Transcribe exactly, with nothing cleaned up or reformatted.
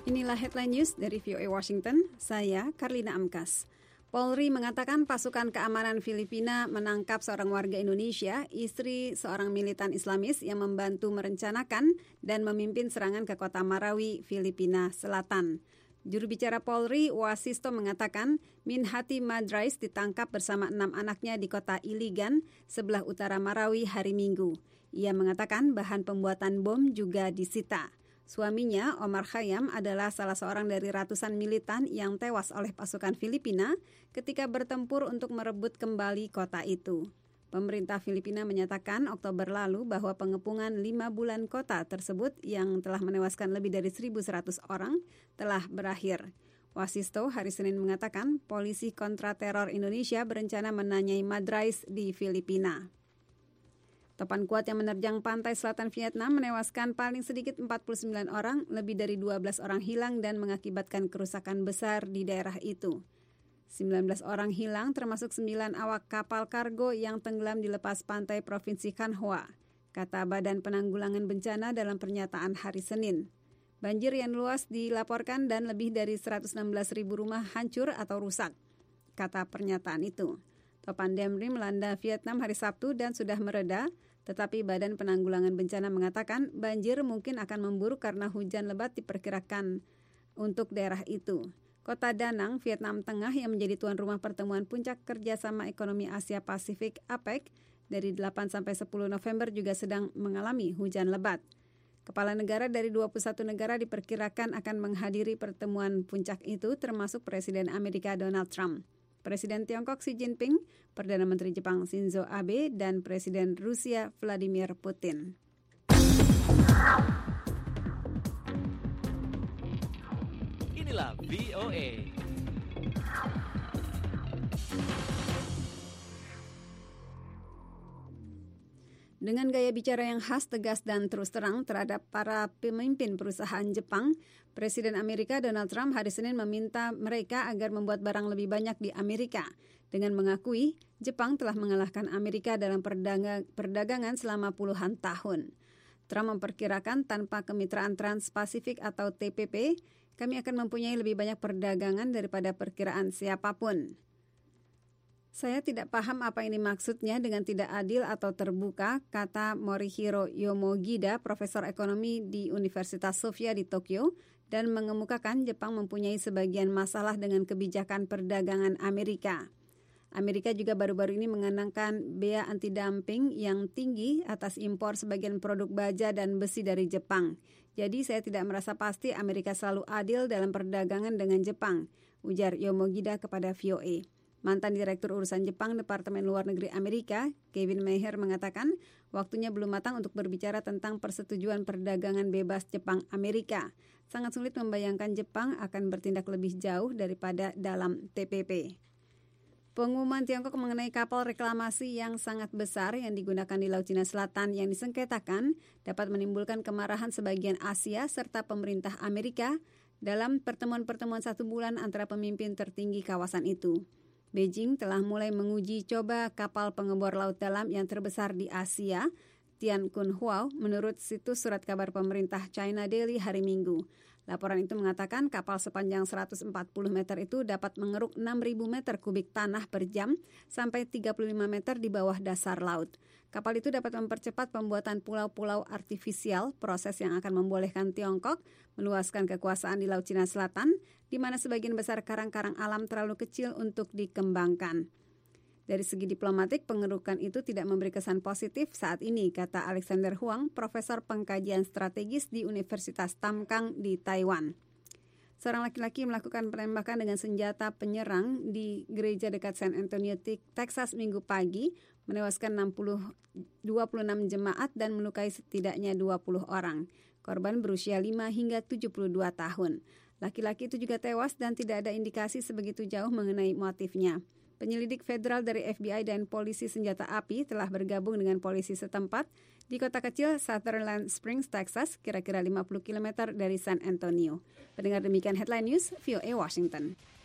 Inilah headline news dari V O A Washington, saya Karlina Amkas. Polri mengatakan pasukan keamanan Filipina menangkap seorang warga Indonesia, istri seorang militan Islamis yang membantu merencanakan dan memimpin serangan ke kota Marawi, Filipina Selatan. Juru bicara Polri, Wasisto, mengatakan Minhati Madrais ditangkap bersama enam anaknya di kota Iligan, sebelah utara Marawi hari Minggu. Ia mengatakan bahan pembuatan bom juga disita. Suaminya, Omar Khayyam, adalah salah seorang dari ratusan militan yang tewas oleh pasukan Filipina ketika bertempur untuk merebut kembali kota itu. Pemerintah Filipina menyatakan Oktober lalu bahwa pengepungan lima bulan kota tersebut yang telah menewaskan lebih dari seribu seratus orang telah berakhir. Wasisto hari Senin mengatakan polisi kontrateror Indonesia berencana menanyai Madrais di Filipina. Topan kuat yang menerjang pantai selatan Vietnam menewaskan paling sedikit empat puluh sembilan orang, lebih dari dua belas orang hilang dan mengakibatkan kerusakan besar di daerah itu. sembilan belas orang hilang termasuk sembilan awak kapal kargo yang tenggelam di lepas pantai Provinsi Can Hoa, kata Badan Penanggulangan Bencana dalam pernyataan hari Senin. Banjir yang luas dilaporkan dan lebih dari seratus enam belas ribu rumah hancur atau rusak, kata pernyataan itu. Topan Damri melanda Vietnam hari Sabtu dan sudah mereda, tetapi Badan Penanggulangan Bencana mengatakan banjir mungkin akan memburuk karena hujan lebat diperkirakan untuk daerah itu. Kota Da Nang, Vietnam Tengah yang menjadi tuan rumah pertemuan Puncak Kerjasama Ekonomi Asia Pasifik A P E C dari delapan sampai sepuluh November juga sedang mengalami hujan lebat. Kepala negara dari dua puluh satu negara diperkirakan akan menghadiri pertemuan puncak itu termasuk Presiden Amerika Donald Trump, Presiden Tiongkok Xi Jinping, Perdana Menteri Jepang Shinzo Abe, dan Presiden Rusia Vladimir Putin. Inilah V O A. Dengan gaya bicara yang khas, tegas, dan terus terang terhadap para pemimpin perusahaan Jepang, Presiden Amerika Donald Trump hari Senin meminta mereka agar membuat barang lebih banyak di Amerika dengan mengakui Jepang telah mengalahkan Amerika dalam perdagangan selama puluhan tahun. Trump memperkirakan tanpa kemitraan Trans-Pasifik atau T P P, kami akan mempunyai lebih banyak perdagangan daripada perkiraan siapapun. Saya tidak paham apa ini maksudnya dengan tidak adil atau terbuka, kata Morihiro Yomogida, profesor ekonomi di Universitas Sofia di Tokyo, dan mengemukakan Jepang mempunyai sebagian masalah dengan kebijakan perdagangan Amerika. Amerika juga baru-baru ini mengenakan bea anti-dumping yang tinggi atas impor sebagian produk baja dan besi dari Jepang. Jadi saya tidak merasa pasti Amerika selalu adil dalam perdagangan dengan Jepang, ujar Yomogida kepada V O A. Mantan Direktur Urusan Jepang Departemen Luar Negeri Amerika, Kevin Maher, mengatakan waktunya belum matang untuk berbicara tentang persetujuan perdagangan bebas Jepang-Amerika. Sangat sulit membayangkan Jepang akan bertindak lebih jauh daripada dalam T P P. Pengumuman Tiongkok mengenai kapal reklamasi yang sangat besar yang digunakan di Laut Cina Selatan yang disengketakan dapat menimbulkan kemarahan sebagian Asia serta pemerintah Amerika dalam pertemuan-pertemuan satu bulan antara pemimpin tertinggi kawasan itu. Beijing telah mulai menguji coba kapal pengebor laut dalam yang terbesar di Asia, Tianqunhuo, menurut situs surat kabar pemerintah China Daily hari Minggu. Laporan itu mengatakan kapal sepanjang seratus empat puluh meter itu dapat mengeruk enam ribu meter kubik tanah per jam sampai tiga puluh lima meter di bawah dasar laut. Kapal itu dapat mempercepat pembuatan pulau-pulau artifisial, proses yang akan membolehkan Tiongkok meluaskan kekuasaan di Laut Cina Selatan, di mana sebagian besar karang-karang alam terlalu kecil untuk dikembangkan. Dari segi diplomatik, pengerukan itu tidak memberi kesan positif saat ini, kata Alexander Huang, profesor pengkajian strategis di Universitas Tamkang di Taiwan. Seorang laki-laki melakukan penembakan dengan senjata penyerang di gereja dekat San Antonio, Texas minggu pagi, menewaskan enam puluh, dua puluh enam jemaat dan melukai setidaknya dua puluh orang. Korban berusia lima hingga tujuh puluh dua tahun. Laki-laki itu juga tewas dan tidak ada indikasi sebegitu jauh mengenai motifnya. Penyelidik federal dari F B I dan polisi senjata api telah bergabung dengan polisi setempat di kota kecil Sutherland Springs, Texas, kira-kira lima puluh kilometer dari San Antonio. Pendengar, demikian Headline News, V O A Washington.